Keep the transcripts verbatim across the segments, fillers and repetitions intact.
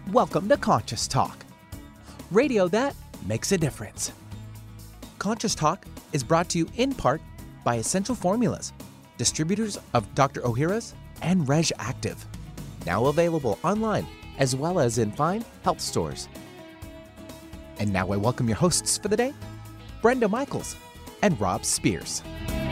Welcome to Conscious Talk, radio that makes a difference. Conscious Talk is brought to you in part by Essential Formulas, distributors of Doctor Ohhira's and Reg Active, now available online as well as in fine health stores. And now I welcome your hosts for the day, Brenda Michaels and Rob Spears.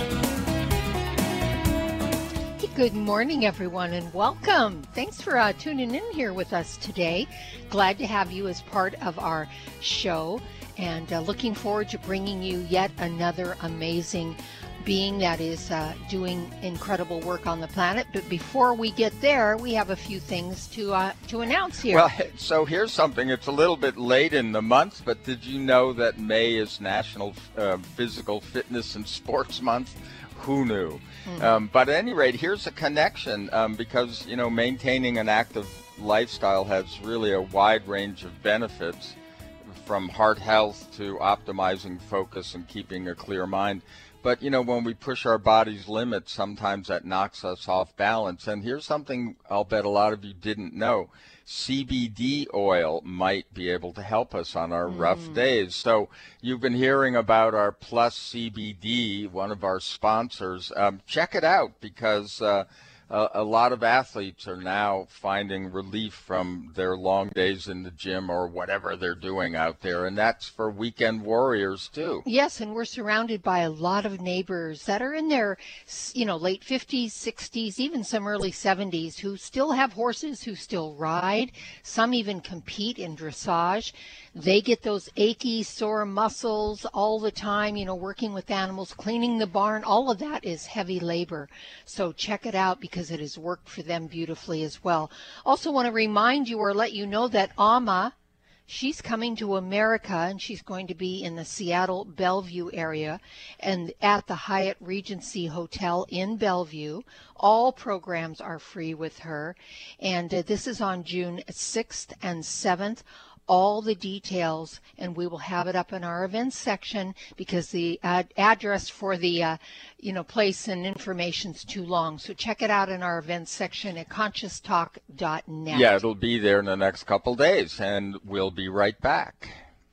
Good morning, everyone, and welcome. Thanks for uh, tuning in here with us today. Glad to have you as part of our show, and uh, looking forward to bringing you yet another amazing being that is uh, doing incredible work on the planet. But before we get there, we have a few things to uh, to announce here. Well, so here's something. It's a little bit late in the month, but did you know that May is National uh, Physical Fitness and Sports Month? Who knew? Mm-hmm. Um, but at any rate, here's a connection um, because, you know, maintaining an active lifestyle has really a wide range of benefits, from heart health to optimizing focus and keeping a clear mind. But, you know, when we push our body's limits, sometimes that knocks us off balance. And here's something I'll bet a lot of you didn't know. C B D oil might be able to help us on our mm. rough days. So you've been hearing about our Plus C B D, one of our sponsors. Um, check it out, because uh, a, a lot of athletes are now finding relief from their long days in the gym or whatever they're doing out there. And that's for weekend warriors, too. Yes, and we're surrounded by a lot of neighbors that are in their, you know, late fifties, sixties, even some early seventies, who still have horses, who still ride. Some even compete in dressage. They get those achy, sore muscles all the time, you know, working with animals, cleaning the barn. All of that is heavy labor. So check it out, because it has worked for them beautifully as well. Also want to remind you or let you know that Amma, she's coming to America, and she's going to be in the Seattle Bellevue area and at the Hyatt Regency Hotel in Bellevue. All programs are free with her, and uh, this is on June sixth and seventh. All the details, and we will have it up in our events section, because the ad- address for the uh, you know place and information is too long. So check it out in our events section at conscious talk dot net. Yeah, it'll be there in the next couple days, and we'll be right back.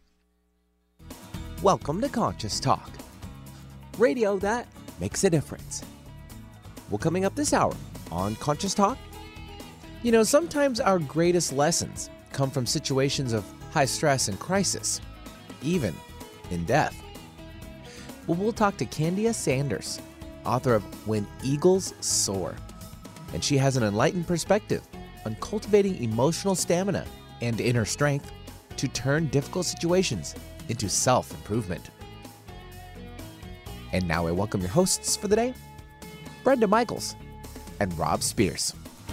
Welcome to Conscious Talk, radio that makes a difference. Well, coming up this hour on Conscious Talk, you know, sometimes our greatest lessons come from situations of high stress and crisis, even in death. Well, we'll talk to Candia Sanders, author of When Eagles Soar, and she has an enlightened perspective on cultivating emotional stamina and inner strength to turn difficult situations into self-improvement. And now I welcome your hosts for the day, Brenda Michaels and Rob Spears.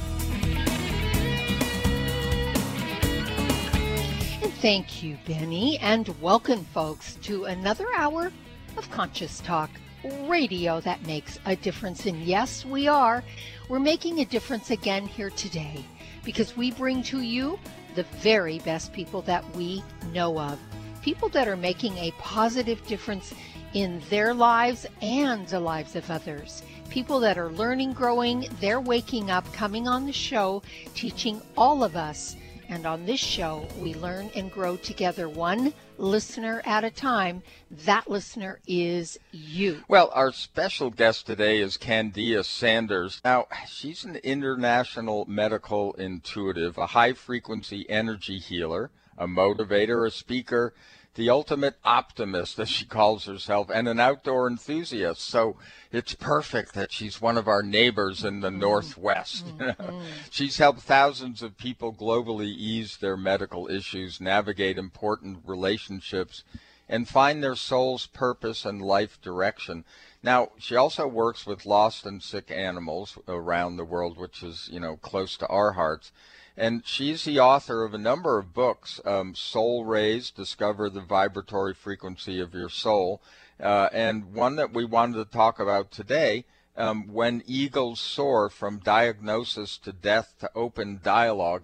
Thank you, Benny, and welcome, folks, to another hour of Conscious Talk, radio that makes a difference. And yes, we are. We're making a difference again here today, because we bring to you the very best people that we know of, people that are making a positive difference in their lives and the lives of others, people that are learning, growing, they're waking up, coming on the show, teaching all of us. And on this show, we learn and grow together, one listener at a time. That listener is you. Well, our special guest today is Candia Sanders. Now, she's an international medical intuitive, a high-frequency energy healer, a motivator, a speaker, the ultimate optimist, as she calls herself, and an outdoor enthusiast. So it's perfect that she's one of our neighbors in the mm-hmm. Northwest. Mm-hmm. She's helped thousands of people globally ease their medical issues, navigate important relationships, and find their soul's purpose and life direction. Now, she also works with lost and sick animals around the world, which is, you know, close to our hearts. And she's the author of a number of books, um, Soul Rays, Discover the Vibratory Frequency of Your Soul, uh, and one that we wanted to talk about today, um, When Eagles Soar, From Diagnosis to Death to Open Dialogue.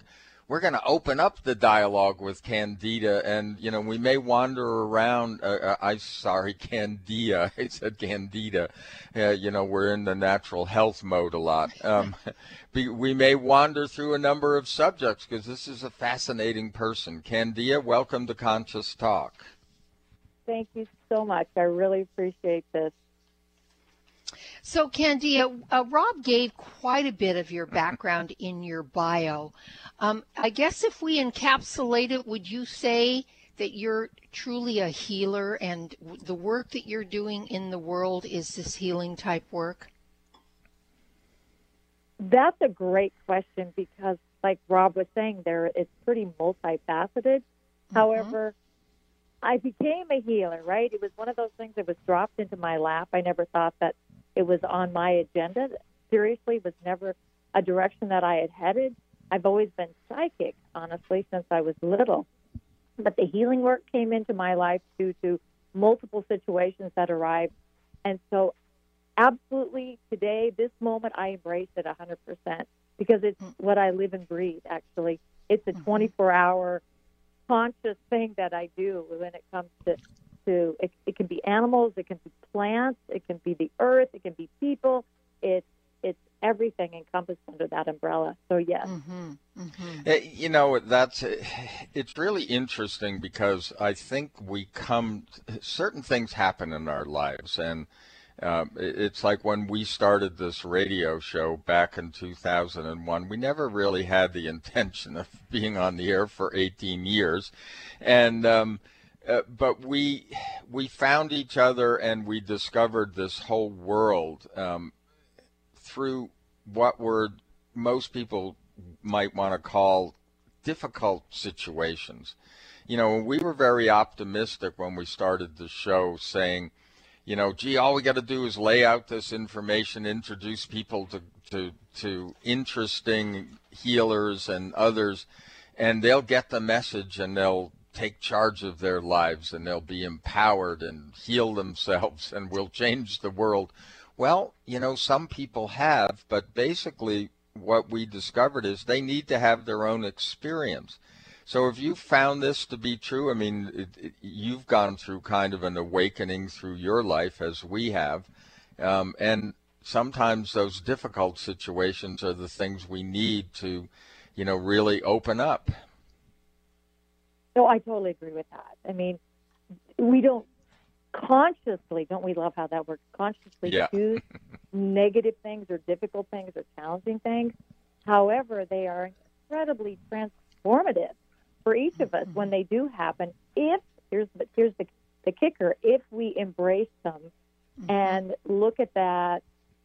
we're going to open up the dialogue with Candida, and you know, we may wander around. Uh, uh, I sorry, Candida. I said Candida. Uh, you know, we're in the natural health mode a lot. Um, we, we may wander through a number of subjects because this is a fascinating person. Candida, welcome to Conscious Talk. Thank you so much. I really appreciate this. So, Candida, uh, Rob gave quite a bit of your background in your bio. Um, I guess if we encapsulate it, would you say that you're truly a healer and the work that you're doing in the world is this healing type work? That's a great question because, like Rob was saying there, it's pretty multifaceted. Mm-hmm. However, I became a healer, right? It was one of those things that was dropped into my lap. I never thought that it was on my agenda. Seriously, it was never a direction that I had headed. I've always been psychic, honestly, since I was little. But the healing work came into my life due to multiple situations that arrived. And so absolutely today, this moment, I embrace it one hundred percent because it's what I live and breathe, actually. It's a twenty-four hour conscious thing that I do when it comes to To, it, it can be animals, it can be plants, it can be the earth, it can be people. It's it's everything encompassed under that umbrella. So yes. Mm-hmm. Mm-hmm. You know, that's it's really interesting because I think we come certain things happen in our lives, and um, it's like when we started this radio show back in two thousand one. We never really had the intention of being on the air for eighteen years, and um, Uh, but we we found each other and we discovered this whole world um, through what were most people might want to call difficult situations. You know, we were very optimistic when we started the show, saying, you know, gee, all we got to do is lay out this information, introduce people to, to, to interesting healers and others, and they'll get the message and they'll take charge of their lives and they'll be empowered and heal themselves and will change the world. Well, you know, some people have, but basically what we discovered is they need to have their own experience. So if you found this to be true, I mean, it, it, you've gone through kind of an awakening through your life as we have. Um, and sometimes those difficult situations are the things we need to, you know, really open up. No, I totally agree with that. I mean, we don't consciously, don't we love how that works, consciously yeah. choose negative things or difficult things or challenging things. However, they are incredibly transformative for each of us when they do happen. If, here's the, here's the, the kicker, if we embrace them mm-hmm. and look at that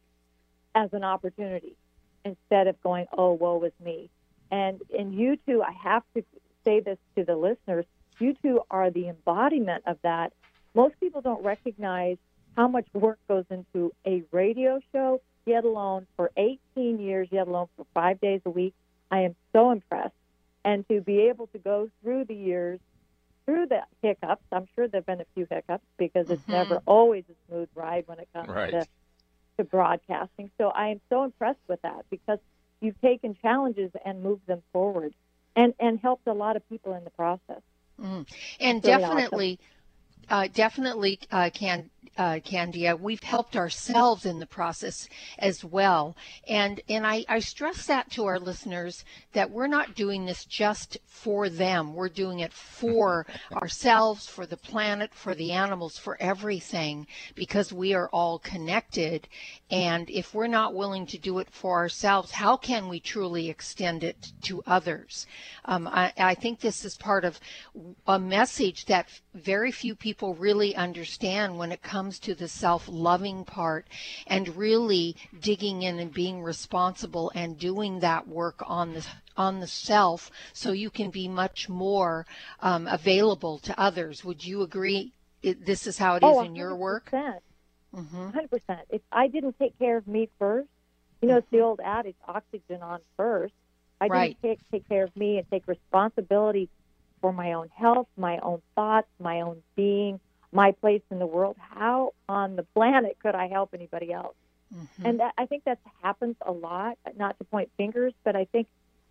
as an opportunity instead of going, oh, woe is me. And, and you two, I have to say this to the listeners, you two are the embodiment of that. Most people don't recognize how much work goes into a radio show, yet alone for eighteen years, yet alone for five days a week. I am so impressed. And to be able to go through the years, through the hiccups, I'm sure there have been a few hiccups because it's mm-hmm. never always a smooth ride when it comes right. to, to broadcasting. So I am so impressed with that because you've taken challenges and moved them forward. And, and helped a lot of people in the process. Mm. And really definitely, awesome. uh, definitely, uh, can uh, Candida, we've helped ourselves in the process as well. And and I, I stress that to our listeners that we're not doing this just for them. We're doing it for ourselves, for the planet, for the animals, for everything, because we are all connected. And if we're not willing to do it for ourselves, how can we truly extend it to others? Um, I, I think this is part of a message that very few people really understand when it comes to the self-loving part and really digging in and being responsible and doing that work on the on the self so you can be much more um, available to others. Would you agree it, this is how it is oh, in your work? Mm-hmm. one hundred percent. If I didn't take care of me first, you know, it's the old adage, oxygen on first. I right. didn't take, take care of me and take responsibility for my own health, my own thoughts, my own being, my place in the world. How on the planet could I help anybody else? Mm-hmm. And that, I think that happens a lot, not to point fingers, but I think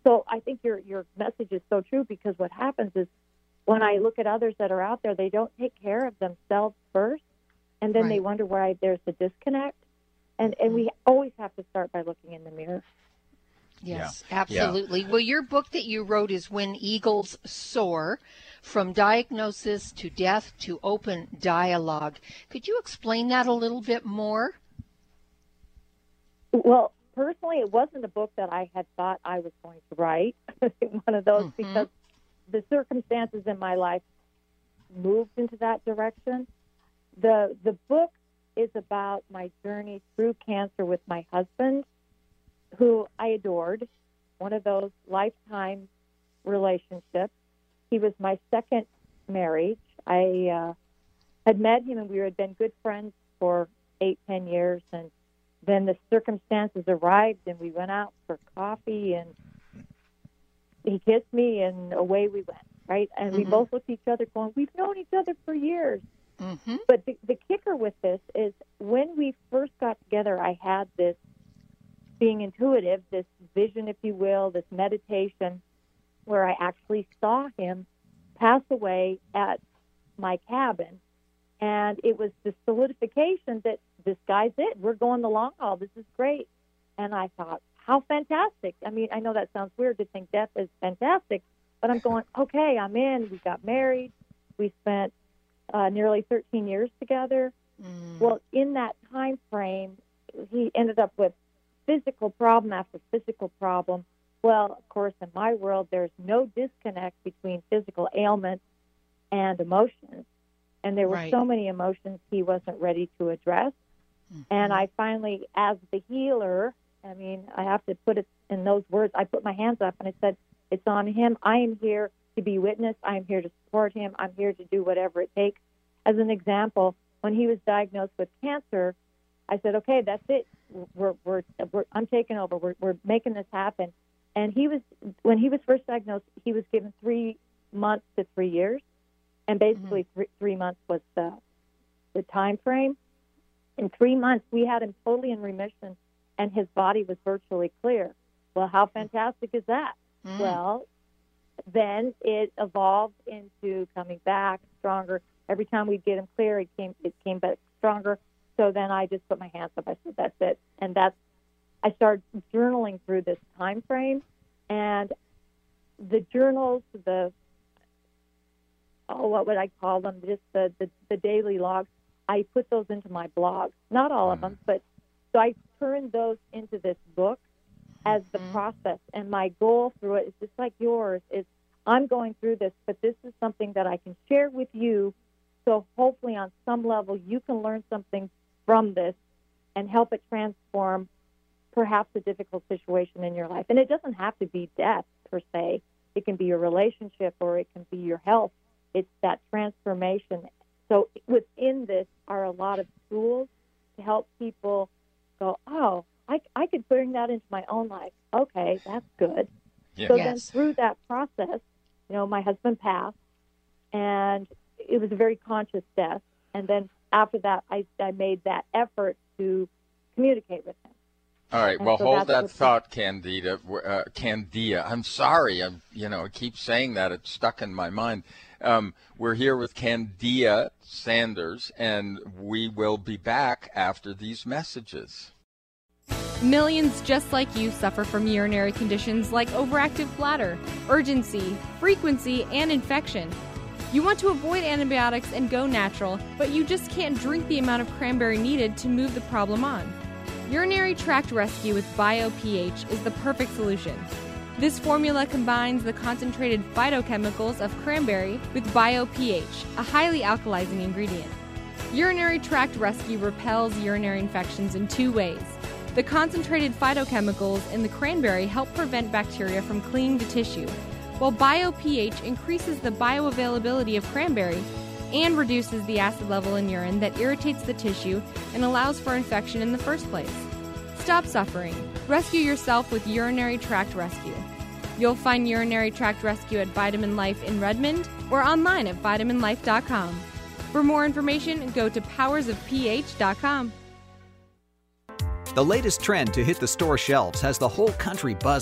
so I think your your message is so true, because what happens is when I look at others that are out there, they don't take care of themselves first, and then Right. they wonder why there's a disconnect. And and we always have to start by looking in the mirror. Yes, Yeah. absolutely. Well, your book that you wrote is When Eagles Soar, From Diagnosis to Death to Open Dialogue. Could you explain that a little bit more? Well, personally, it wasn't a book that I had thought I was going to write. One of those, Mhm. because the circumstances in my life moved into that direction. The the book is about my journey through cancer with my husband, who I adored, one of those lifetime relationships. He was my second marriage. I uh, had met him, and we had been good friends for eight, ten years, and then the circumstances arrived, and we went out for coffee, and he kissed me, and away we went, right? And we Mhm. both looked at each other going, we've known each other for years. Mm-hmm. But the, the kicker with this is when we first got together, I had this being intuitive, this vision, if you will, this meditation, where I actually saw him pass away at my cabin. And it was the solidification that this guy's it. We're going the long haul. This is great. And I thought, how fantastic. I mean, I know that sounds weird to think death is fantastic, but I'm going, okay, I'm in. We got married. We spent uh, nearly thirteen years together. Mm. Well, in that time frame, he ended up with physical problem after physical problem. Well, of course, in my world, there's no disconnect between physical ailments and emotions. And there were Right. so many emotions he wasn't ready to address. Mhm. And I finally, as the healer, I mean, I have to put it in those words, I put my hands up and I said, it's on him. I am here to be witness. I'm here to support him. I'm here to do whatever it takes. As an example, when he was diagnosed with cancer, I said, okay, that's it. We're, we're, we're I'm taking over. We're, we're making this happen. And he was, when he was first diagnosed, he was given three months to three years. And basically mm-hmm. three, three months was the, the time frame. In three months, we had him totally in remission, and his body was virtually clear. Well, how fantastic is that? Mm. Well, then it evolved into coming back stronger. Every time we'd get him clear, it came it came back stronger. So then I just put my hands up. I said, that's it. And that's, I started journaling through this time frame. And the journals, the, oh, what would I call them? Just the, the, the daily logs. I put those into my blog. Not all of them, but so I turned those into this book as the mm-hmm. process. And my goal through it is just like yours, is I'm going through this, but this is something that I can share with you. So hopefully on some level you can learn something from this and help it transform perhaps a difficult situation in your life. And it doesn't have to be death per se. It can be your relationship or it can be your health. It's that transformation. So within this are a lot of tools to help people go, oh, I, I could bring that into my own life. Okay, that's good. Yeah. So yes. then through that process, you know, my husband passed, and it was a very conscious death. And then after that, I, I made that effort to communicate with him. All right. And well, so hold that thought, we... Candida. Uh, Candia. I'm sorry. I'm, you know, I keep saying that. It's stuck in my mind. Um, we're here with Candia Sanders, and we will be back after these messages. Millions just like you suffer from urinary conditions like overactive bladder, urgency, frequency, and infection. You want to avoid antibiotics and go natural, but you just can't drink the amount of cranberry needed to move the problem on. Urinary Tract Rescue with BioPH is the perfect solution. This formula combines the concentrated phytochemicals of cranberry with BioPH, a highly alkalizing ingredient. Urinary Tract Rescue repels urinary infections in two ways. The concentrated phytochemicals in the cranberry help prevent bacteria from clinging to tissue, while BioPH increases the bioavailability of cranberry and reduces the acid level in urine that irritates the tissue and allows for infection in the first place. Stop suffering. Rescue yourself with Urinary Tract Rescue. You'll find Urinary Tract Rescue at Vitamin Life in Redmond or online at vitamin life dot com. For more information, go to powers of p h dot com. The latest trend to hit the store shelves has the whole country buzzing.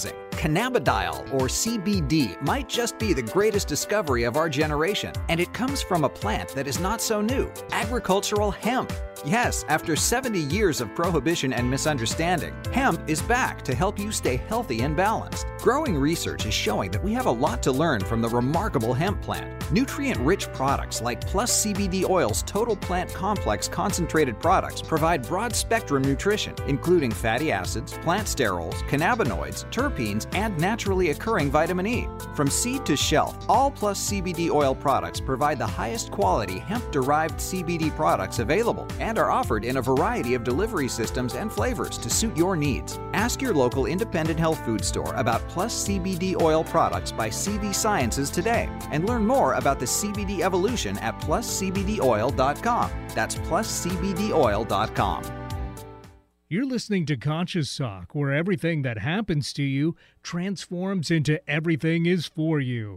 Cannabidiol, or C B D, might just be the greatest discovery of our generation, and it comes from a plant that is not so new, agricultural hemp. Yes, after seventy years of prohibition and misunderstanding, hemp is back to help you stay healthy and balanced. Growing research is showing that we have a lot to learn from the remarkable hemp plant. Nutrient-rich products like Plus C B D Oil's Total Plant Complex concentrated products provide broad-spectrum nutrition, including fatty acids, plant sterols, cannabinoids, terpenes, and naturally occurring vitamin E. From seed to shelf, all Plus C B D Oil products provide the highest quality hemp-derived C B D products available and are offered in a variety of delivery systems and flavors to suit your needs. Ask your local independent health food store about Plus C B D Oil products by C V Sciences today and learn more about the C B D evolution at plus c b d oil dot com. That's plus c b d oil dot com. You're listening to Conscious Talk, where everything that happens to you transforms into everything is for you.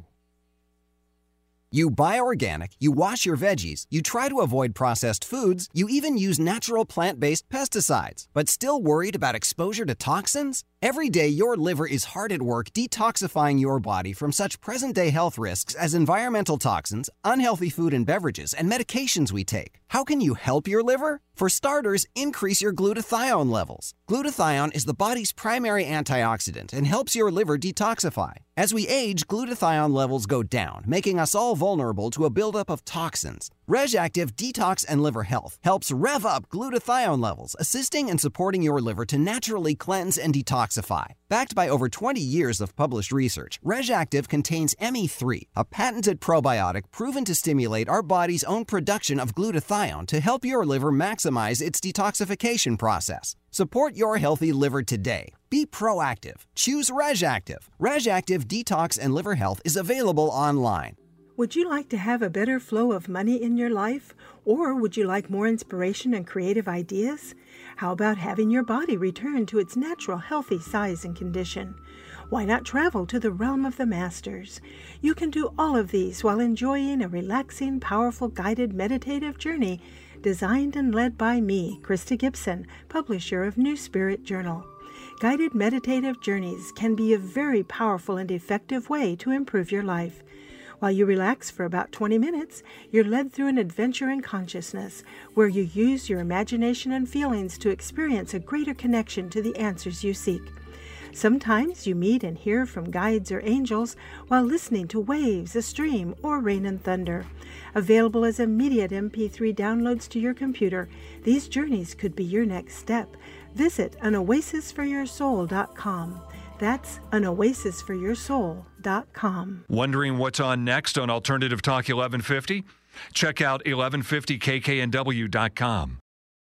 You buy organic, you wash your veggies, you try to avoid processed foods, you even use natural plant-based pesticides, but still worried about exposure to toxins? Every day, your liver is hard at work detoxifying your body from such present-day health risks as environmental toxins, unhealthy food and beverages, and medications we take. How can you help your liver? For starters, increase your glutathione levels. Glutathione is the body's primary antioxidant and helps your liver detoxify. As we age, glutathione levels go down, making us all vulnerable to a buildup of toxins. RegActive Detox and Liver Health helps rev up glutathione levels, assisting and supporting your liver to naturally cleanse and detoxify. Backed by over twenty years of published research, RegActive contains M E three, a patented probiotic proven to stimulate our body's own production of glutathione to help your liver maximize its detoxification process. Support your healthy liver today. Be proactive. Choose RegActive. RegActive Detox and Liver Health is available online. Would you like to have a better flow of money in your life? Or would you like more inspiration and creative ideas? How about having your body return to its natural healthy size and condition? Why not travel to the realm of the masters? You can do all of these while enjoying a relaxing, powerful, guided meditative journey designed and led by me, Krista Gibson, publisher of New Spirit Journal. Guided meditative journeys can be a very powerful and effective way to improve your life. While you relax for about twenty minutes, you're led through an adventure in consciousness where you use your imagination and feelings to experience a greater connection to the answers you seek. Sometimes you meet and hear from guides or angels while listening to waves, a stream, or rain and thunder. Available as immediate M P three downloads to your computer, these journeys could be your next step. Visit an oasis for your soul dot com. That's an oasis for your soul dot com. Wondering what's on next on Alternative Talk eleven fifty? Check out eleven fifty k k n w dot com.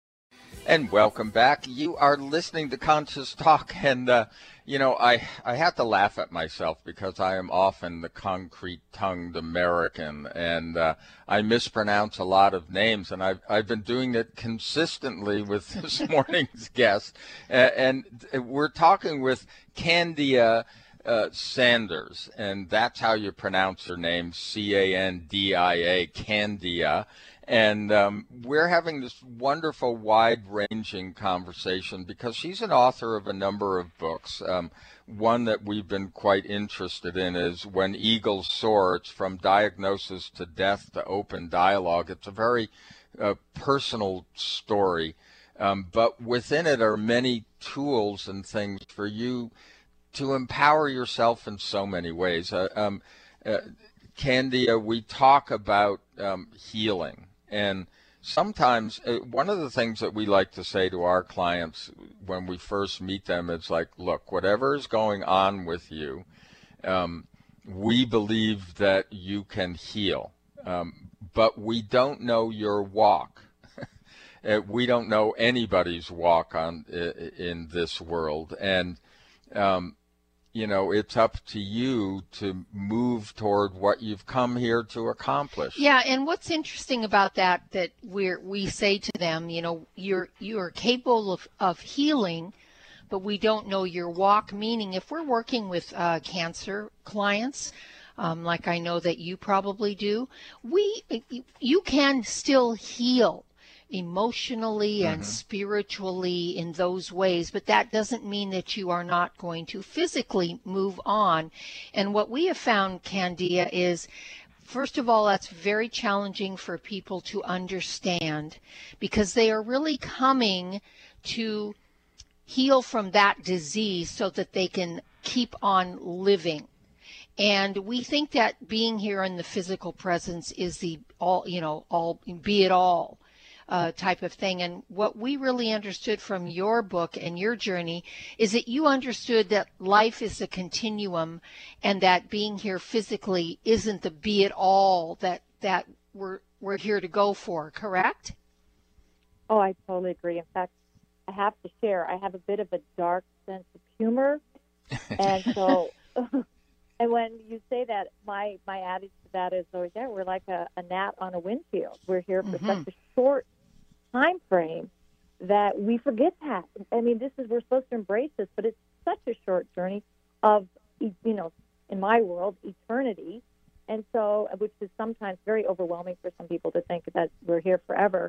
And welcome back. You are listening to Conscious Talk, and uh, you know, I I have to laugh at myself because I am often the concrete-tongued American, and uh, I mispronounce a lot of names, and I've I've been doing it consistently with this morning's guest, and, and we're talking with Candia uh, Sanders, and that's how you pronounce her name, C A N D I A, Candia. And um, we're having this wonderful, wide-ranging conversation because she's an author of a number of books. Um, one that we've been quite interested in is When Eagles Soar. It's From Diagnosis to Death to Open Dialogue. It's a very uh, personal story, um, but within it are many tools and things for you to empower yourself in so many ways. Uh, um, uh, Candia, we talk about um, healing. And sometimes uh, one of the things that we like to say to our clients when we first meet them is like, look, whatever is going on with you, um, we believe that you can heal, um, but we don't know your walk. uh, we don't know anybody's walk on in this world. And um, you know, it's up to you to move toward what you've come here to accomplish. Yeah, and what's interesting about that, that we're, we say to them, you know, you're you're capable of, of healing, but we don't know your walk, meaning if we're working with uh, cancer clients, um, like I know that you probably do, we you can still heal. emotionally Mm-hmm. and spiritually in those ways, but that doesn't mean that you are not going to physically move on. And what we have found, Candia, is first of all, that's very challenging for people to understand because they are really coming to heal from that disease so that they can keep on living. And we think that being here in the physical presence is the all, you know, all, be it all uh, type of thing. And what we really understood from your book and your journey is that you understood that life is a continuum and that being here physically isn't the be it all that, that we're, we're here to go for, correct? Oh, I totally agree. In fact, I have to share, I have a bit of a dark sense of humor. And so, and when you say that, my, my attitude to that is, oh, yeah, we're like a, a gnat on a windshield. We're here for Mm-hmm. such a short time frame that we forget that. I mean, this is, we're supposed to embrace this, but it's such a short journey of, you know, in my world, eternity. And so, which is sometimes very overwhelming for some people to think that we're here forever.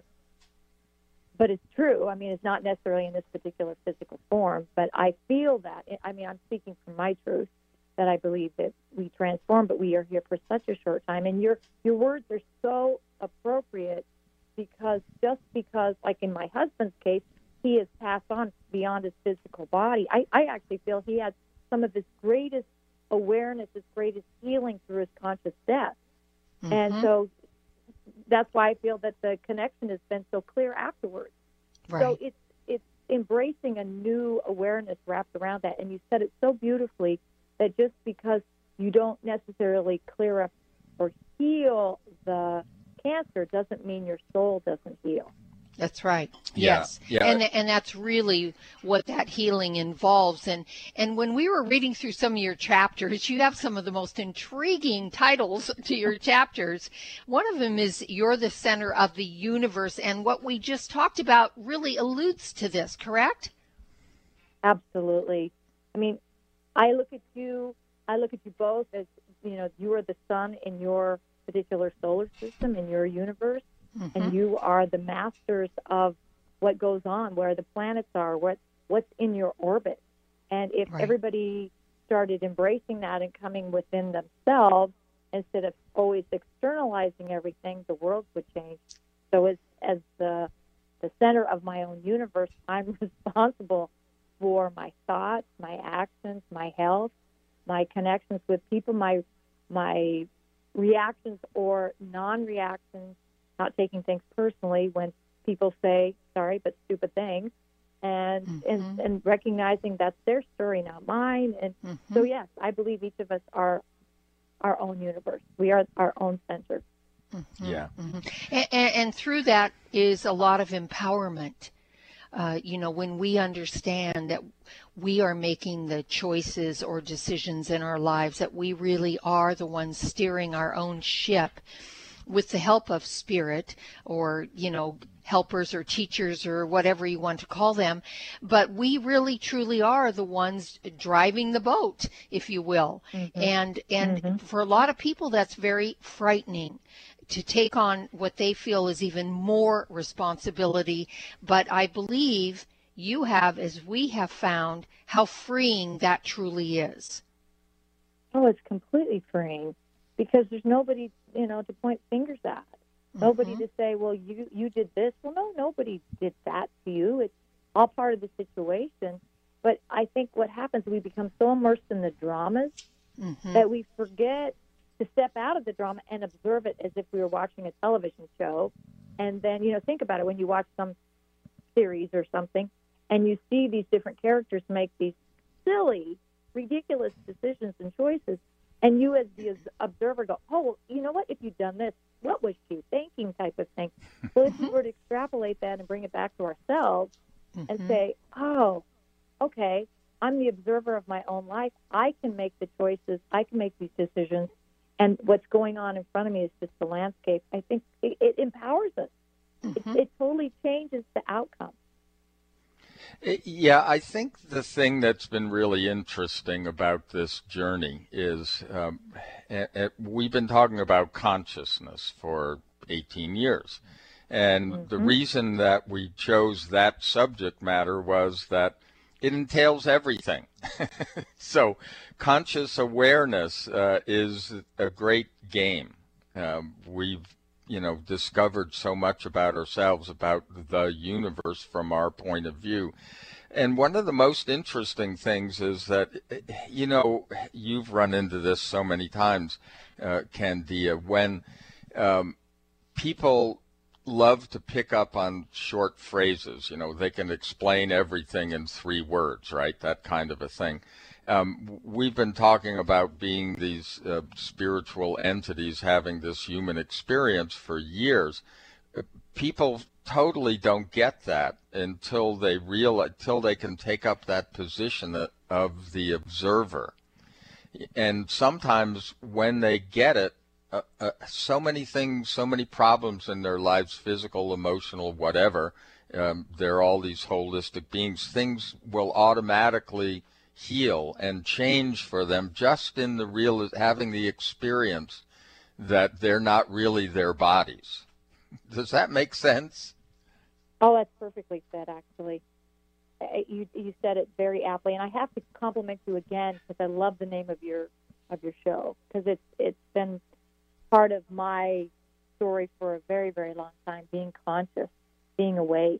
But it's true. I mean, it's not necessarily in this particular physical form, but I feel that. I mean, I'm speaking from my truth, that I believe that we transform, but we are here for such a short time. And your your words are so appropriate because just because, like in my husband's case, he has passed on beyond his physical body, I, I actually feel he had some of his greatest awareness, his greatest healing through his conscious death. Mm-hmm. And so that's why I feel that the connection has been so clear afterwards. Right. So it's it's embracing a new awareness wrapped around that. And you said it so beautifully that just because you don't necessarily clear up or heal the cancer doesn't mean your soul doesn't heal. That's right. Yeah, Yes. yeah. And and that's really what that healing involves. And and when we were reading through some of your chapters, you have some of the most intriguing titles to your chapters. One of them is You're the Center of the Universe. And what we just talked about really alludes to this, correct? Absolutely. I mean, I look at you, I look at you both as, you know, you are the sun in your particular solar system, in your universe. Mm-hmm. And you are the masters of what goes on, where the planets are, what what's in your orbit. And if Right. everybody started embracing that and coming within themselves instead of always externalizing everything, the world would change. So as as the the center of my own universe, I'm responsible for my thoughts, my actions, my health, my connections with people, my my reactions or non-reactions, not taking things personally when people say sorry but stupid things, and Mm-hmm. and, and recognizing that's their story, not mine. And Mm-hmm. so yes, I believe each of us are our own universe. We are our own center. Yeah. Mm-hmm. And, and, and through that is a lot of empowerment. Uh, you know, when we understand that we are making the choices or decisions in our lives, that we really are the ones steering our own ship with the help of spirit or, you know, helpers or teachers or whatever you want to call them. But we really truly are the ones driving the boat, if you will. Mm-hmm. And, and Mm-hmm. for a lot of people, that's very frightening to take on what they feel is even more responsibility. But I believe you have, as we have found, how freeing that truly is. Oh, it's completely freeing because there's nobody, you know, to point fingers at. Nobody Mhm. to say, well, you you did this. Well, no, nobody did that to you. It's all part of the situation. But I think what happens, we become so immersed in the dramas Mhm. that we forget to step out of the drama and observe it as if we were watching a television show. And then, you know, think about it when you watch some series or something and you see these different characters make these silly, ridiculous decisions and choices. And you as the observer go, oh, well, you know what? If you'd done this, what was she thinking type of thing? Well, if we were to extrapolate that and bring it back to ourselves and Mhm. say, oh, okay, I'm the observer of my own life. I can make the choices. I can make these decisions. And what's going on in front of me is just the landscape. I think it, it empowers us. Mhm. It, it totally changes the outcome. It- Yeah, I think the thing that's been really interesting about this journey is um, eh, eh, we've been talking about consciousness for eighteen years. And Mm-hmm. the reason that we chose that subject matter was that it entails everything. So conscious awareness uh, is a great game. Um, we've, you know, discovered so much about ourselves, about the universe from our point of view. And one of the most interesting things is that, you know, you've run into this so many times, uh, Candia, when um, people love to pick up on short phrases. You know, they can explain everything in three words, right? That kind of a thing. Um, we've been talking about being these uh, spiritual entities having this human experience for years. Uh, people totally don't get that until they realize, until they can take up that position of the observer. And sometimes when they get it, uh, uh, so many things, so many problems in their lives, physical, emotional, whatever, um, they're all these holistic beings, things will automatically heal and change for them just in the real, having the experience that they're not really their bodies. Does that make sense? Oh, that's perfectly said, actually. You you said it very aptly, and I have to compliment you again because I love the name of your of your show, because it's it's been part of my story for a very, very long time, being conscious, being awake.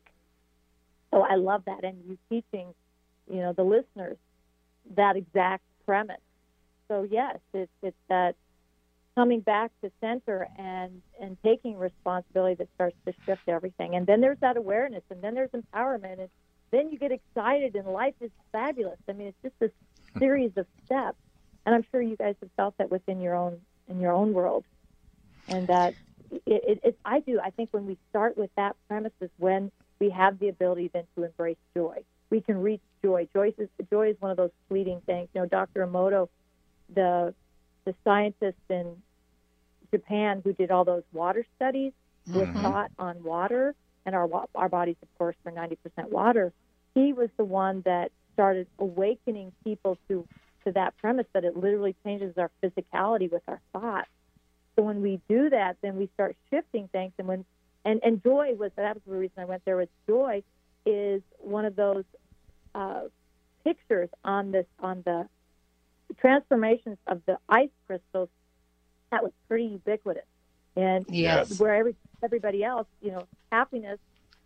So I love that, and you teaching, you know, the listeners that exact premise. So yes, it's it's that coming back to center and and taking responsibility that starts to shift everything. And then there's that awareness, and then there's empowerment, and then you get excited, and life is fabulous. I mean, it's just this series of steps, and I'm sure you guys have felt that within your own in your own world. And that it, it, it I do. I think when we start with that premise is when we have the ability then to embrace joy. We can reach joy. Joy is joy is one of those fleeting things. You know, Doctor Emoto, the the scientist in Japan who did all those water studies, was Mm-hmm. taught on water, and our wa- our bodies, of course, are ninety percent water. He was the one that started awakening people to to that premise that it literally changes our physicality with our thoughts. So when we do that, then we start shifting things. And when and, and joy was that was the reason I went there. Was joy is one of those uh, pictures on this on the transformations of the ice crystals that was pretty ubiquitous. And Yes. where every, everybody else, you know, happiness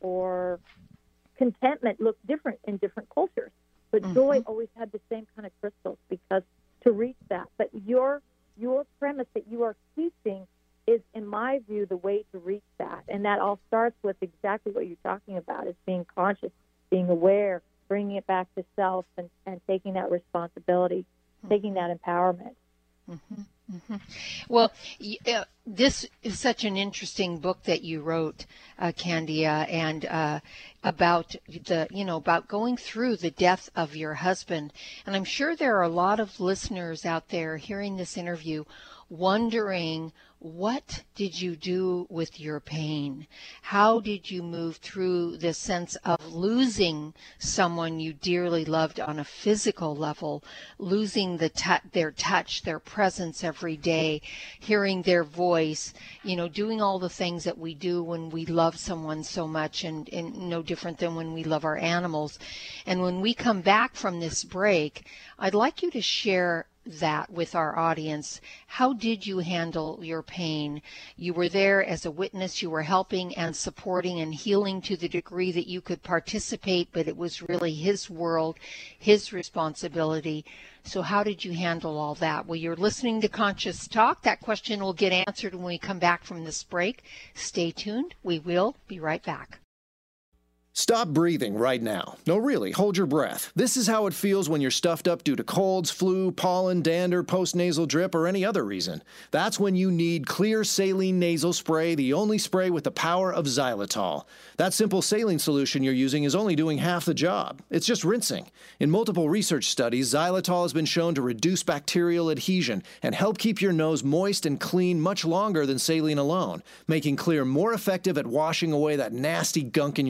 or contentment looked different in different cultures. But Mhm. joy always had the same kind of crystals, because to reach that. But your your premise that you are teaching is, in my view, the way to reach that. And that all starts with exactly what you're talking about, is being conscious, being aware, bringing it back to self, and, and taking that responsibility, taking that empowerment. Mm-hmm. Mm-hmm. Well, y- uh, this is such an interesting book that you wrote, uh, Candia, and uh, about the, you know, about going through the death of your husband. And I'm sure there are a lot of listeners out there hearing this interview wondering, what did you do with your pain? How did you move through the sense of losing someone you dearly loved on a physical level, losing the tu- their touch, their presence every day, hearing their voice, you know, doing all the things that we do when we love someone so much, and, and no different than when we love our animals. And when we come back from this break, I'd like you to share that with our audience. How did you handle your pain? You were there as a witness. You were helping and supporting and healing to the degree that you could participate, but it was really his world, his responsibility. So how did you handle all that? Well, you're listening to Conscious Talk. That question will get answered when we come back from this break. Stay tuned. We will be right back. Stop breathing right now. No, really, hold your breath. This is how it feels when you're stuffed up due to colds, flu, pollen, dander, postnasal drip, or any other reason. That's when you need Clear Saline Nasal Spray, the only spray with the power of xylitol. That simple saline solution you're using is only doing half the job. It's just rinsing. In multiple research studies, xylitol has been shown to reduce bacterial adhesion and help keep your nose moist and clean much longer than saline alone, making Clear more effective at washing away that nasty gunk in your nose.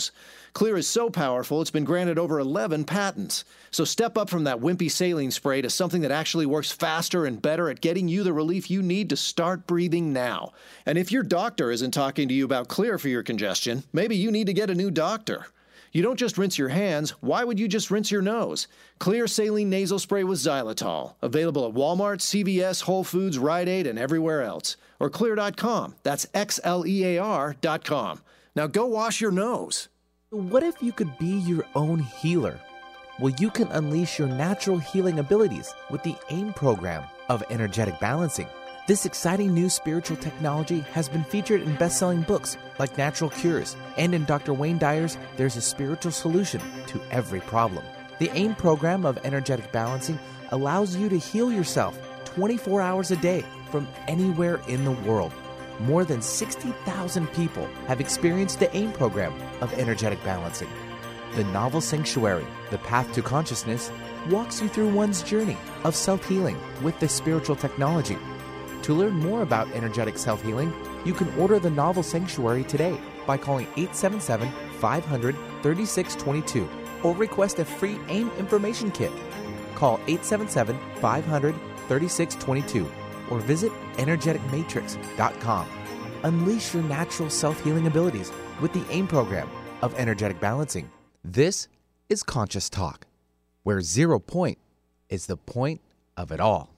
knows. Clear is so powerful, it's been granted over eleven patents. So step up from that wimpy saline spray to something that actually works faster and better at getting you the relief you need to start breathing now. And if your doctor isn't talking to you about Clear for your congestion, maybe you need to get a new doctor. You don't just rinse your hands. Why would you just rinse your nose? Clear Saline Nasal Spray with xylitol. Available at Walmart, C V S, Whole Foods, Rite Aid, and everywhere else. Or clear dot com. That's X L E A R dot com. Now go wash your nose. What if you could be your own healer? Well, you can unleash your natural healing abilities with the AIM program of energetic balancing. This exciting new spiritual technology has been featured in best-selling books like Natural Cures, and in Doctor Wayne Dyer's There's a Spiritual Solution to Every Problem. The AIM program of energetic balancing allows you to heal yourself twenty-four hours a day from anywhere in the world. More than sixty thousand people have experienced the AIM program of energetic balancing. The novel Sanctuary, The Path to Consciousness, walks you through one's journey of self-healing with the spiritual technology. To learn more about energetic self-healing, you can order the novel Sanctuary today by calling eight seven seven, five hundred, thirty-six twenty-two or request a free AIM information kit. Call eight seven seven, five hundred, thirty-six twenty-two or visit energetic matrix dot com. Unleash your natural self-healing abilities with the AIM program of energetic balancing. This is Conscious Talk, where zero point is the point of it all.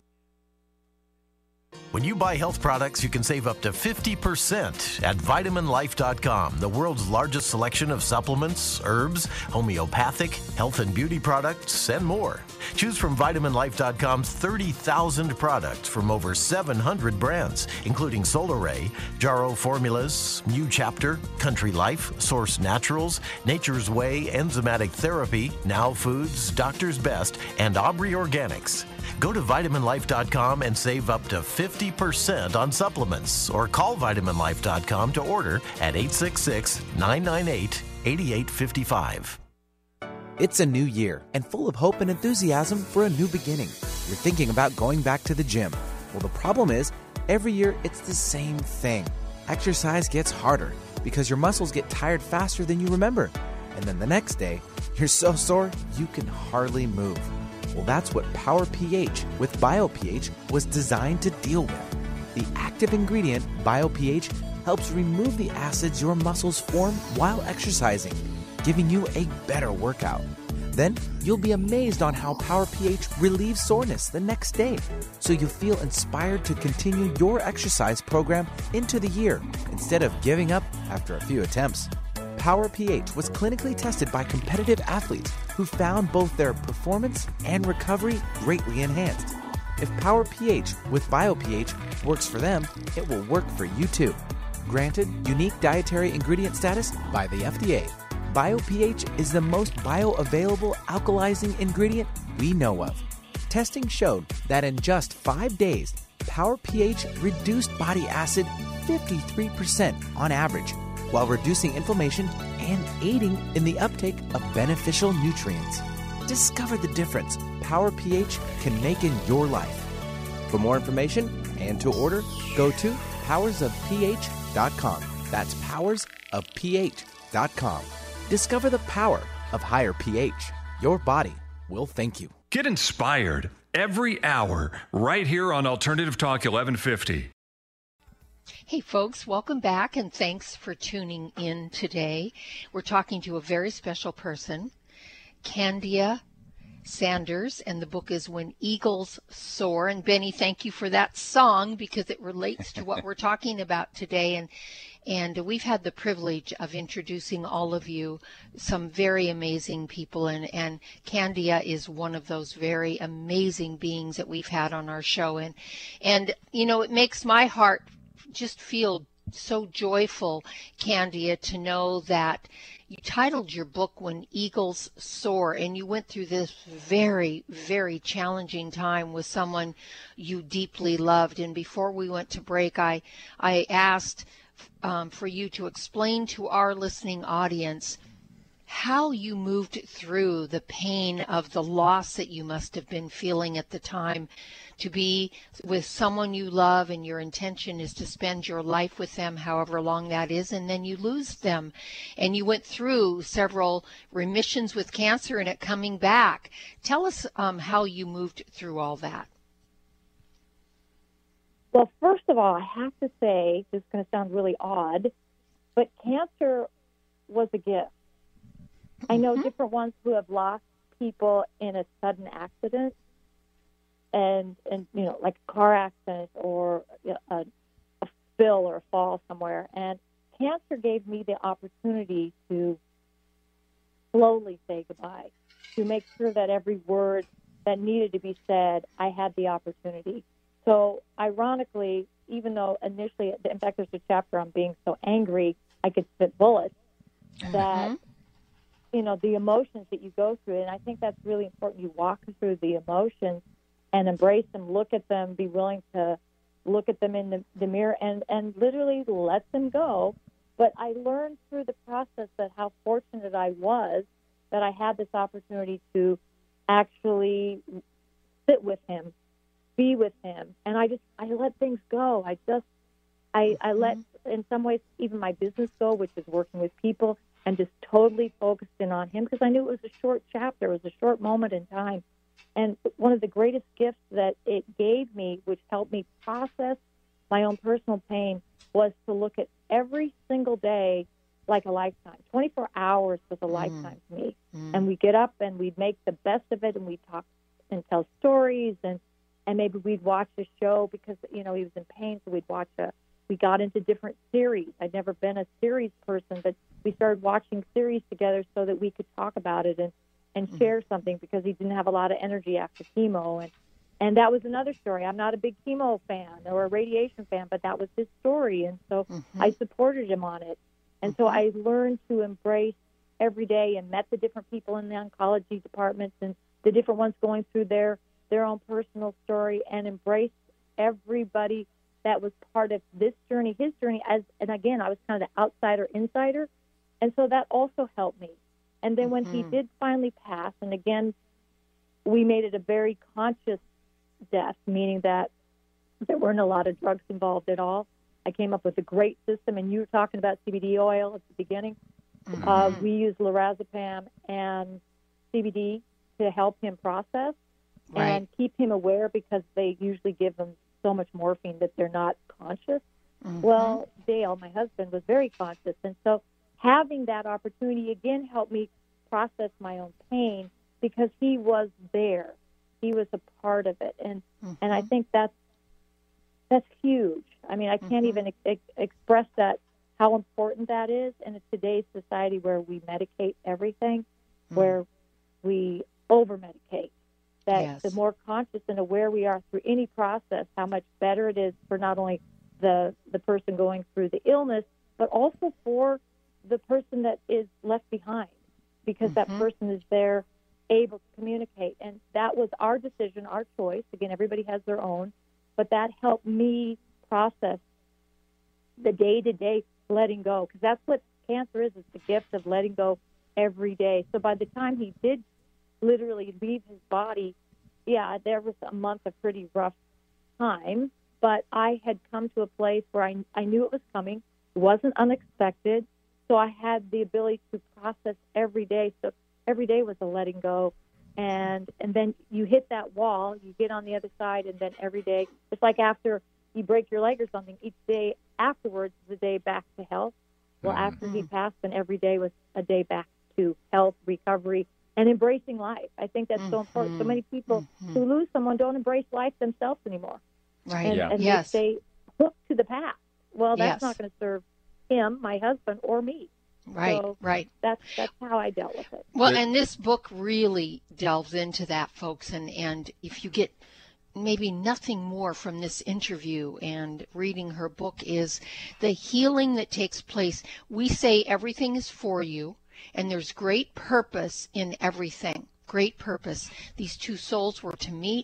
When you buy health products, you can save up to fifty percent at vitamin life dot com, the world's largest selection of supplements, herbs, homeopathic, health and beauty products, and more. Choose from vitamin life dot com's thirty thousand products from over seven hundred brands, including Solaray, Jarrow Formulas, New Chapter, Country Life, Source Naturals, Nature's Way, Enzymatic Therapy, Now Foods, Doctor's Best, and Aubrey Organics. Go to vitamin life dot com and save up to fifty percent on supplements, or call vitamin life dot com to order at eight six six, nine nine eight, eight eight five five. It's a new year and full of hope and enthusiasm for a new beginning. You're thinking about going back to the gym. Well, the problem is, every year it's the same thing. Exercise gets harder because your muscles get tired faster than you remember. And then the next day, you're so sore you can hardly move. Well, that's what Power pH with BioPH was designed to deal with. The active ingredient, BioPH, helps remove the acids your muscles form while exercising, giving you a better workout. Then you'll be amazed on how Power pH relieves soreness the next day, so you'll feel inspired to continue your exercise program into the year instead of giving up after a few attempts. Power pH was clinically tested by competitive athletes who found both their performance and recovery greatly enhanced. If Power pH with BioPH works for them, it will work for you too. Granted unique dietary ingredient status by the F D A. BioPH is the most bioavailable alkalizing ingredient we know of. Testing showed that in just five days, Power pH reduced body acid fifty-three percent on average, while reducing inflammation and aiding in the uptake of beneficial nutrients. Discover the difference Power pH can make in your life. For more information and to order, go to powers of pH dot com. That's powers of pH dot com. Discover the power of higher pH. Your body will thank you. Get inspired every hour right here on Alternative Talk eleven fifty. Hey folks, welcome back and thanks for tuning in today. We're talking to a very special person, Candia Sanders, and the book is When Eagles Soar. And Benny, thank you for that song because it relates to what we're talking about today. And and we've had the privilege of introducing all of you some very amazing people, and, and Candia is one of those very amazing beings that we've had on our show. And, and you know, it makes my heart just feel so joyful, Candia, to know that you titled your book When Eagles Soar, and you went through this very, very challenging time with someone you deeply loved. And before we went to break, I, I asked um, for you to explain to our listening audience how you moved through the pain of the loss that you must have been feeling at the time, to be with someone you love and your intention is to spend your life with them, however long that is, and then you lose them. And you went through several remissions with cancer and it coming back. Tell us um, how you moved through all that. Well, first of all, I have to say, this is going to sound really odd, but cancer was a gift. I know mm-hmm. different ones who have lost people in a sudden accident, and, and you know, like a car accident or a, a spill or a fall somewhere. And cancer gave me the opportunity to slowly say goodbye, to make sure that every word that needed to be said, I had the opportunity. So ironically, even though initially, in fact, there's a chapter on being so angry, I could spit bullets, that, mm-hmm. you know, the emotions that you go through, and I think that's really important. You walk through the emotions and embrace them, look at them, be willing to look at them in the, the mirror and, and literally let them go. But I learned through the process that how fortunate I was that I had this opportunity to actually sit with him, be with him. And I just, I let things go. I just, I, I let, in some ways, even my business go, which is working with people, and just totally focused in on him because I knew it was a short chapter. It was a short moment in time. And one of the greatest gifts that it gave me, which helped me process my own personal pain, was to look at every single day like a lifetime. twenty-four hours was a mm. lifetime to me. Mm. And we get up and we'd make the best of it, and we'd talk and tell stories, and, and maybe we'd watch a show because, you know, he was in pain, so we'd watch a, we got into different series. I'd never been a series person, but we started watching series together so that we could talk about it and, and mm. share something because he didn't have a lot of energy after chemo. And, and that was another story. I'm not a big chemo fan or a radiation fan, but that was his story. And so mm-hmm. I supported him on it. And mm-hmm. so I learned to embrace every day and met the different people in the oncology departments and the different ones going through their, their own personal story, and embraced everybody that was part of this journey, his journey. As and again, I was kind of the outsider, insider. And so that also helped me. And then mm-hmm. when he did finally pass, and again, we made it a very conscious death, meaning that there weren't a lot of drugs involved at all. I came up with a great system, and you were talking about C B D oil at the beginning. Mm-hmm. Uh, we use lorazepam and C B D to help him process right. and keep him aware, because they usually give them so much morphine that they're not conscious. Mm-hmm. Well, Dale, my husband, was very conscious, and so having that opportunity again helped me process my own pain because he was there. He was a part of it, and mm-hmm. and I think that's that's huge. I mean, I can't mm-hmm. even ex- express that, how important that is in today's society where we medicate everything, mm-hmm. where we over-medicate. That yes. the more conscious and aware we are through any process, how much better it is for not only the the person going through the illness, but also for the person that is left behind, because mm-hmm. that person is there able to communicate. And that was our decision, our choice. Again, everybody has their own, but that helped me process the day-to-day letting go, because that's what cancer is. It's the gift of letting go every day. So by the time he did literally leave his body, yeah, there was a month of pretty rough time, but I had come to a place where I, I knew it was coming. It wasn't unexpected, so I had the ability to process every day. So every day was a letting go, and and then you hit that wall, you get on the other side, and then every day, it's like after you break your leg or something, each day afterwards is a day back to health. Well, mm-hmm. after he passed, then every day was a day back to health, recovery, and embracing life. I think that's mm-hmm. so important. So many people mm-hmm. who lose someone don't embrace life themselves anymore. Right. And, yeah. and yes. they stay hooked to the past. Well, that's yes. not going to serve him, my husband, or me. Right, so right. That's that's how I dealt with it. Well, and this book really delves into that, folks. And, and if you get maybe nothing more from this interview and reading her book, is the healing that takes place. We say everything is for you, and there's great purpose in everything. Great purpose. These two souls were to meet.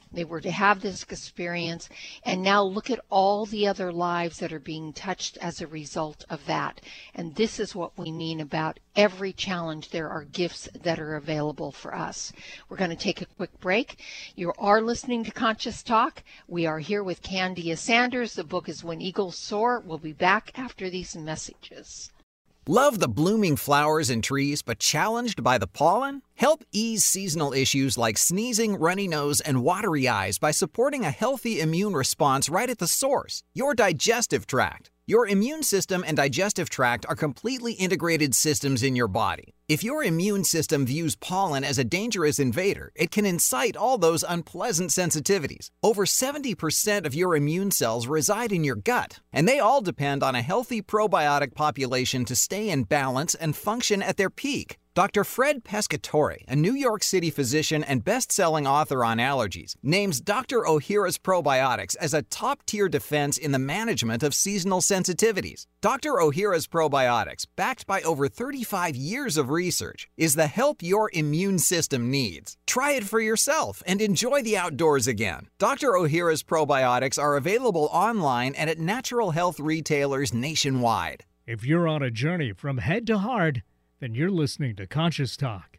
They were to have this experience, and now look at all the other lives that are being touched as a result of that. And this is what we mean about every challenge. There are gifts that are available for us. We're going to take a quick break. You are listening to Conscious Talk. We are here with Candia Sanders. The book is When Eagles Soar. We'll be back after these messages. Love the blooming flowers and trees, but challenged by the pollen? Help ease seasonal issues like sneezing, runny nose, and watery eyes by supporting a healthy immune response right at the source, your digestive tract. Your immune system and digestive tract are completely integrated systems in your body. If your immune system views pollen as a dangerous invader, it can incite all those unpleasant sensitivities. Over seventy percent of your immune cells reside in your gut, and they all depend on a healthy probiotic population to stay in balance and function at their peak. Doctor Fred Pescatore, a New York City physician and best-selling author on allergies, names Doctor Ohhira's probiotics as a top-tier defense in the management of seasonal sensitivities. Doctor Ohhira's probiotics, backed by over thirty-five years of research, is the help your immune system needs. Try it for yourself and enjoy the outdoors again. Doctor Ohhira's probiotics are available online and at natural health retailers nationwide. If you're on a journey from head to heart, then you're listening to Conscious Talk.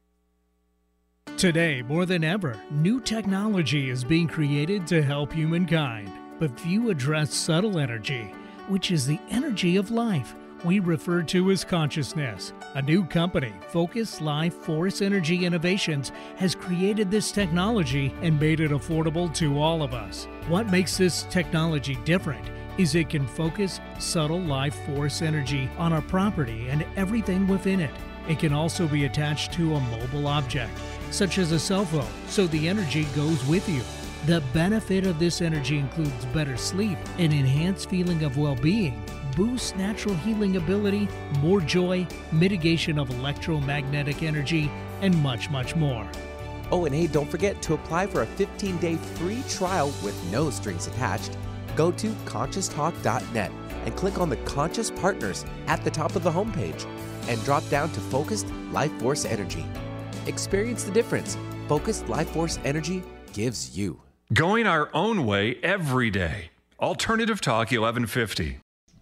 Today, more than ever, new technology is being created to help humankind. But few address subtle energy, which is the energy of life we refer to as consciousness. A new company, Focus Life Force Energy Innovations, has created this technology and made it affordable to all of us. What makes this technology different is it can focus subtle life force energy on a property and everything within it. It can also be attached to a mobile object, such as a cell phone, so the energy goes with you. The benefit of this energy includes better sleep, an enhanced feeling of well-being, boosts natural healing ability, more joy, mitigation of electromagnetic energy, and much, much more. Oh, and hey, don't forget to apply for a fifteen-day free trial with no strings attached. Go to conscious talk dot net and click on the Conscious Partners at the top of the homepage and drop down to Focused Life Force Energy. Experience the difference Focused Life Force Energy gives you. Going our own way every day. Alternative Talk eleven fifty.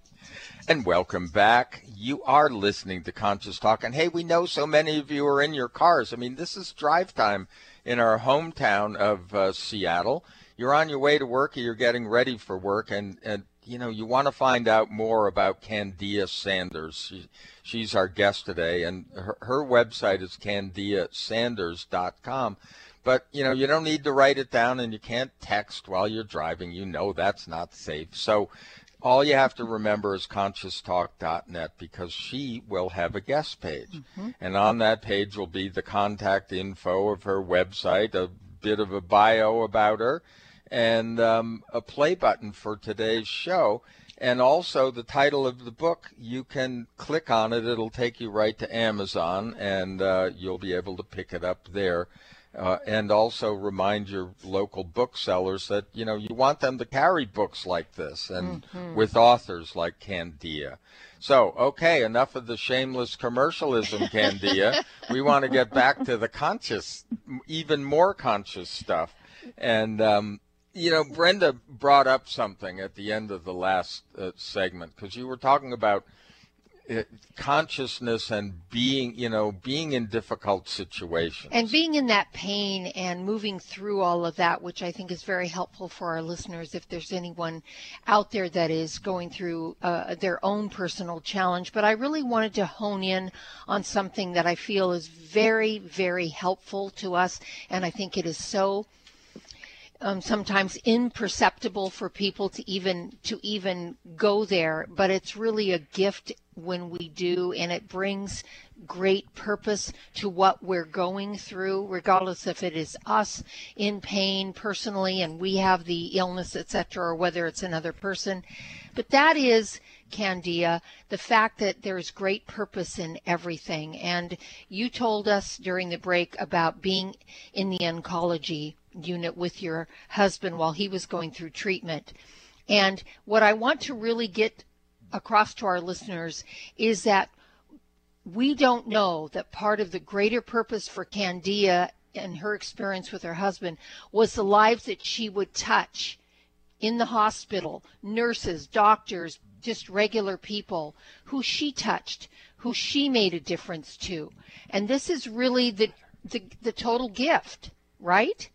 And welcome back. You are listening to Conscious Talk. And hey, we know so many of you are in your cars. I mean, this is drive time in our hometown of uh, Seattle. You're on your way to work or you're getting ready for work, and, and you know, you want to find out more about Candia Sanders. She, she's our guest today, and her, her website is candia sanders dot com. But, you know, you don't need to write it down, and you can't text while you're driving. You know that's not safe. So all you have to remember is conscious talk dot net, because she will have a guest page. Mm-hmm. And on that page will be the contact info of her website, a bit of a bio about her, and um, a play button for today's show, and also the title of the book. You can click on it. It'll take you right to Amazon, and uh, you'll be able to pick it up there. Uh, and also remind your local booksellers that, you know, you want them to carry books like this and mm-hmm. with authors like Candia. So, okay, enough of the shameless commercialism, Candia. We want to get back to the conscious, even more conscious stuff. And, um, you know, Brenda brought up something at the end of the last uh, segment, because you were talking about uh, consciousness and being, you know, being in difficult situations. And being in that pain and moving through all of that, which I think is very helpful for our listeners if there's anyone out there that is going through uh, their own personal challenge. But I really wanted to hone in on something that I feel is very, very helpful to us, and I think it is so Um, sometimes imperceptible for people to even to even go there, but it's really a gift when we do, and it brings great purpose to what we're going through, regardless if it is us in pain personally and we have the illness, et cetera, or whether it's another person. But that is, Candia, the fact that there's great purpose in everything. And you told us during the break about being in the oncology unit with your husband while he was going through treatment. And what I want to really get across to our listeners is that we don't know that part of the greater purpose for Candia in her experience with her husband was the lives that she would touch in the hospital, nurses, doctors, just regular people who she touched, who she made a difference to. And this is really the the, the total gift, right?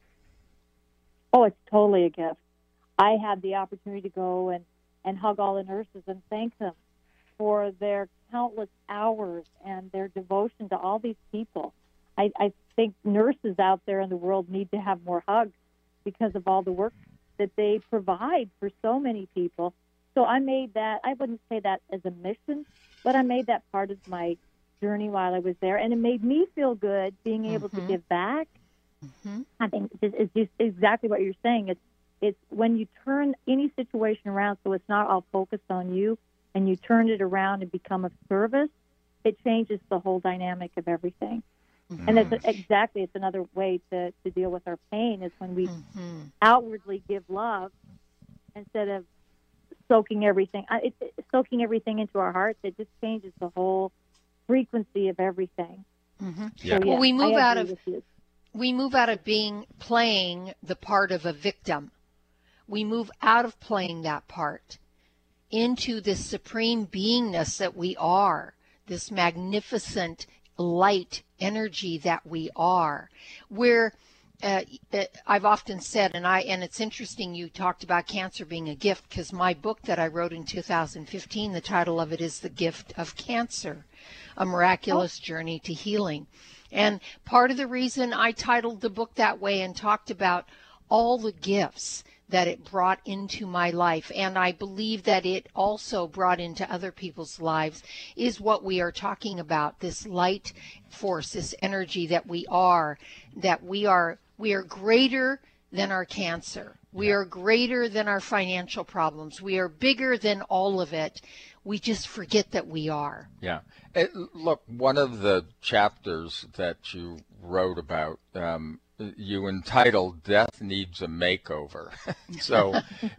Oh, it's totally a gift. I had the opportunity to go and, and hug all the nurses and thank them for their countless hours and their devotion to all these people. I, I think nurses out there in the world need to have more hugs because of all the work that they provide for so many people. So I made that, I wouldn't say that as a mission, but I made that part of my journey while I was there. And it made me feel good being able mm-hmm. to give back. Mm-hmm. I think it's just exactly what you're saying. It's, it's when you turn any situation around so it's not all focused on you and you turn it around and become of service, it changes the whole dynamic of everything. Mm-hmm. And it's exactly, it's another way to, to deal with our pain is when we mm-hmm. outwardly give love instead of soaking everything, it, it, soaking everything into our hearts. It just changes the whole frequency of everything. Mm-hmm. Yeah. So, well, yeah, we move I out agree of with you. we move out of being playing the part of a victim. We move out of playing that part into this supreme beingness that we are, this magnificent light energy that we are. Where uh, I've often said, and I and it's interesting you talked about cancer being a gift, because my book that I wrote in two thousand fifteen, the title of it is The Gift of Cancer, A Miraculous oh. Journey to Healing. And part of the reason I titled the book that way and talked about all the gifts that it brought into my life, and I believe that it also brought into other people's lives, is what we are talking about, this light force, this energy that we are, that we are, we are greater than our cancer. We are greater than our financial problems. We are bigger than all of it. We just forget that we are. Yeah. It, look, one of the chapters that you wrote about, um, you entitled "Death Needs a Makeover." So,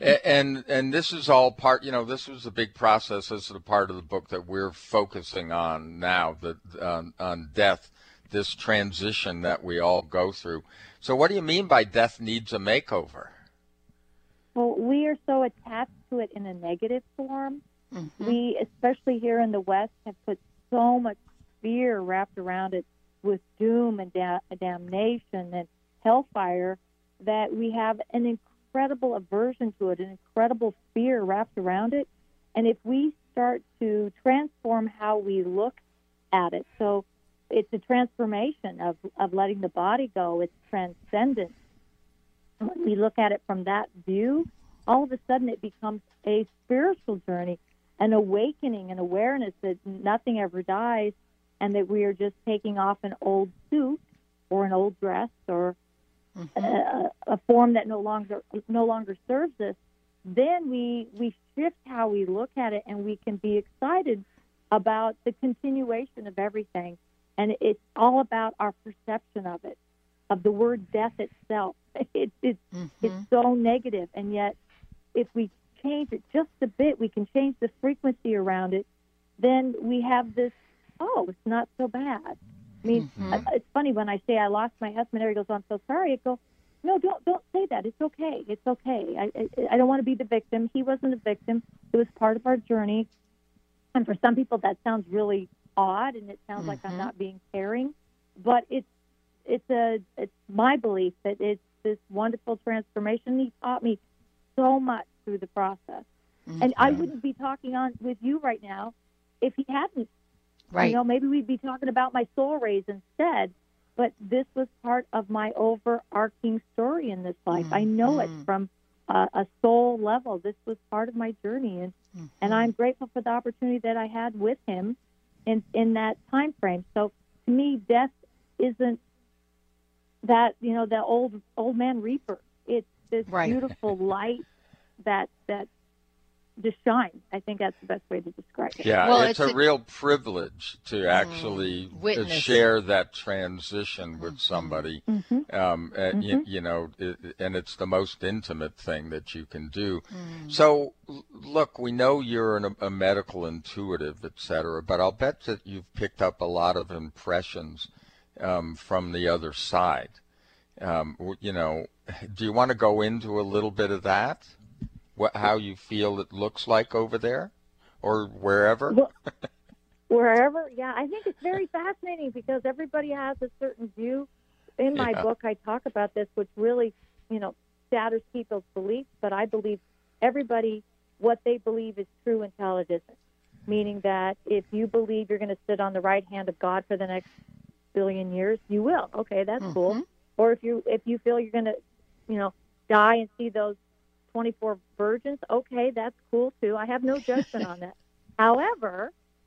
and and this is all part. You know, this was a big process. This is a part of the book that we're focusing on now. That um, on death, this transition that we all go through. So, what do you mean by death needs a makeover? Well, we are so attached to it in a negative form. Mm-hmm. We, especially here in the West, have put so much fear wrapped around it with doom and da- damnation and hellfire that we have an incredible aversion to it, an incredible fear wrapped around it. And if we start to transform how we look at it, so it's a transformation of, of letting the body go, it's transcendent. When we look at it from that view, all of a sudden it becomes a spiritual journey, an awakening, an awareness that nothing ever dies, and that we are just taking off an old suit or an old dress or mm-hmm. a, a form that no longer no longer serves us. Then we we shift how we look at it, and we can be excited about the continuation of everything. And it's all about our perception of it, of the word death itself. It, it's mm-hmm. it's so negative, and yet if we change it just a bit, we can change the frequency around it. Then we have this. Oh, it's not so bad. I mean, mm-hmm. it's funny when I say I lost my husband. Everybody goes, "I'm so sorry." I go, "No, don't don't say that. It's okay. It's okay. I I, I don't want to be the victim. He wasn't a victim. It was part of our journey." And for some people, that sounds really odd, and it sounds mm-hmm. like I'm not being caring. But it's it's a it's my belief that it's this wonderful transformation. He taught me so much through the process, mm-hmm. and I wouldn't be talking on with you right now if he hadn't. Right. You know, maybe we'd be talking about my soul rays instead, but this was part of my overarching story in this life. Mm-hmm. I know it from uh, a soul level. This was part of my journey, and mm-hmm. and I'm grateful for the opportunity that I had with him in in that time frame. So to me, death isn't that, you know, the old old man reaper. It's this right. beautiful light that that just shines. I think that's the best way to describe it. Yeah, well, it's, it's a, a real privilege to actually witness. share that transition with somebody. Mm-hmm. Um, uh, Mm-hmm. you, you know, it, and it's the most intimate thing that you can do. Mm. So, l- look, we know you're an, a medical intuitive, et cetera, but I'll bet that you've picked up a lot of impressions um, from the other side. Um, you know, do you want to go into a little bit of that? What, how you feel it looks like over there, or wherever? Well, wherever, yeah. I think it's very fascinating because everybody has a certain view. In my Yeah. book, I talk about this, which really, you know, shatters people's beliefs. But I believe everybody, what they believe is true intelligence, meaning that if you believe you're going to sit on the right hand of God for the next billion years, you will. Okay, that's Mhm. cool. Or if you if you feel you're going to, you know, die and see those twenty-four virgins, okay, that's cool too. I have no judgment on that. However,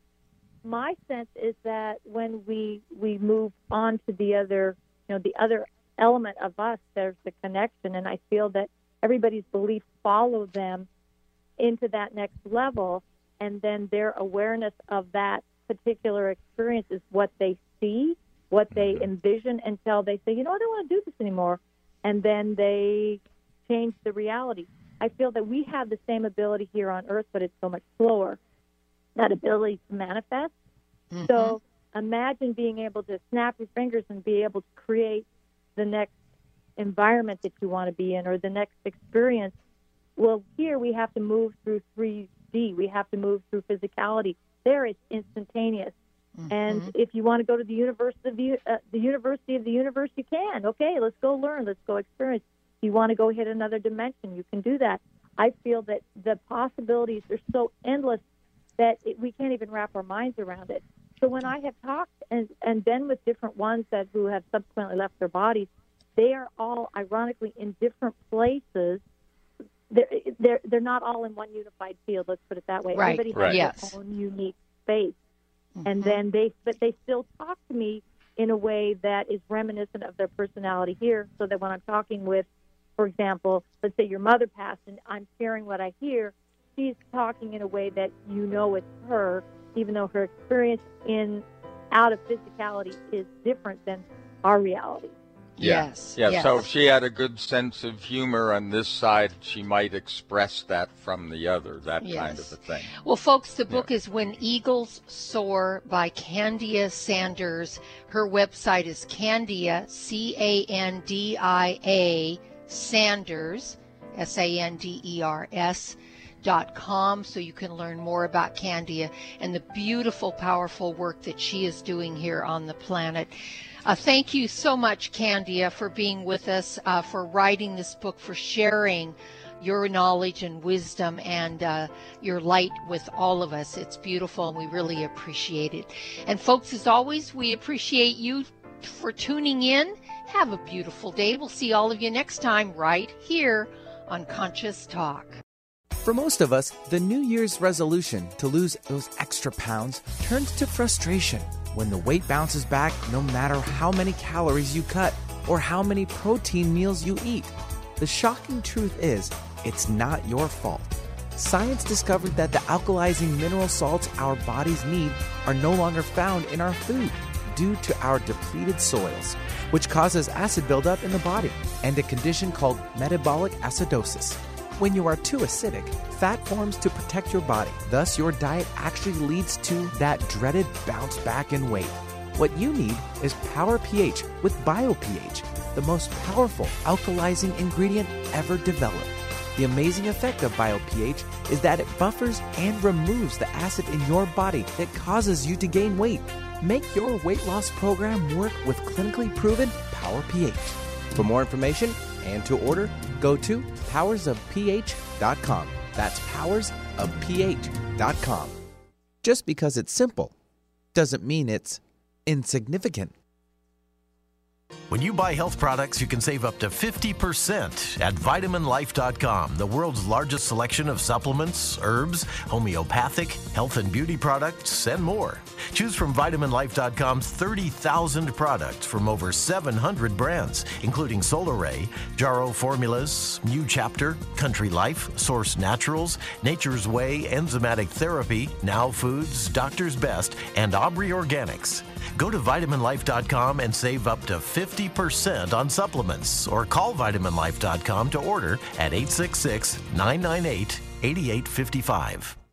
my sense is that when we we move on to the other, you know, the other element of us, there's the connection, and I feel that everybody's beliefs follow them into that next level, and then their awareness of that particular experience is what they see, what they envision, until they say, you know, I don't want to do this anymore, and then they change the reality. I feel that we have the same ability here on Earth, but it's so much slower, that ability to manifest. Mhm. So imagine being able to snap your fingers and be able to create the next environment that you want to be in or the next experience. Well, here we have to move through three D. We have to move through physicality. There it's instantaneous. Mhm. And if you want to go to the university of the, uh, the University of the Universe, you can. Okay, let's go learn. Let's go experience. If you want to go hit another dimension, you can do that. I feel that the possibilities are so endless that it, we can't even wrap our minds around it. So when I have talked and, and been with different ones that who have subsequently left their bodies, they are all ironically in different places. They're, they're, they're not all in one unified field, let's put it that way. Right. Everybody has Right. Yes. their own unique space. And Mhm. then they, but they still talk to me in a way that is reminiscent of their personality here, so that when I'm talking with, for example, let's say your mother passed and I'm sharing what I hear, she's talking in a way that you know it's her, even though her experience in out of physicality is different than our reality. Yeah. Yes. Yeah, yes. so if she had a good sense of humor on this side, she might express that from the other, that kind Yes. of a thing. Well, folks, the book is When Eagles Soar by Candia Sanders. Her website is Candia, C A N D I A, Sanders, S A N D E R S, dot com, so you can learn more about Candia and the beautiful, powerful work that she is doing here on the planet. Uh, thank you so much, Candia, for being with us, uh, for writing this book, for sharing your knowledge and wisdom and uh, your light with all of us. It's beautiful, and we really appreciate it. And folks, as always, we appreciate you for tuning in. Have a beautiful day. We'll see all of you next time right here on Conscious Talk. For most of us, the New Year's resolution to lose those extra pounds turns to frustration when the weight bounces back no matter how many calories you cut or how many protein meals you eat. The shocking truth is, it's not your fault. Science discovered that the alkalizing mineral salts our bodies need are no longer found in our food due to our depleted soils, which causes acid buildup in the body and a condition called metabolic acidosis. When you are too acidic, fat forms to protect your body. Thus, your diet actually leads to that dreaded bounce back in weight. What you need is Power pH with BioPH, the most powerful alkalizing ingredient ever developed. The amazing effect of BioPH is that it buffers and removes the acid in your body that causes you to gain weight. Make your weight loss program work with clinically proven Power pH. For more information and to order, go to powers of pH dot com. That's powers of pH dot com. Just because it's simple doesn't mean it's insignificant. When you buy health products, you can save up to fifty percent at vitamin life dot com, the world's largest selection of supplements, herbs, homeopathic, health and beauty products, and more. Choose from vitamin life dot com's thirty thousand products from over seven hundred brands, including Solaray, Jarrow Formulas, New Chapter, Country Life, Source Naturals, Nature's Way, Enzymatic Therapy, Now Foods, Doctor's Best, and Aubrey Organics. Go to vitamin life dot com and save up to fifty percent on supplements, or call vitamin life dot com to order at eight six six, nine nine eight, eight eight five five.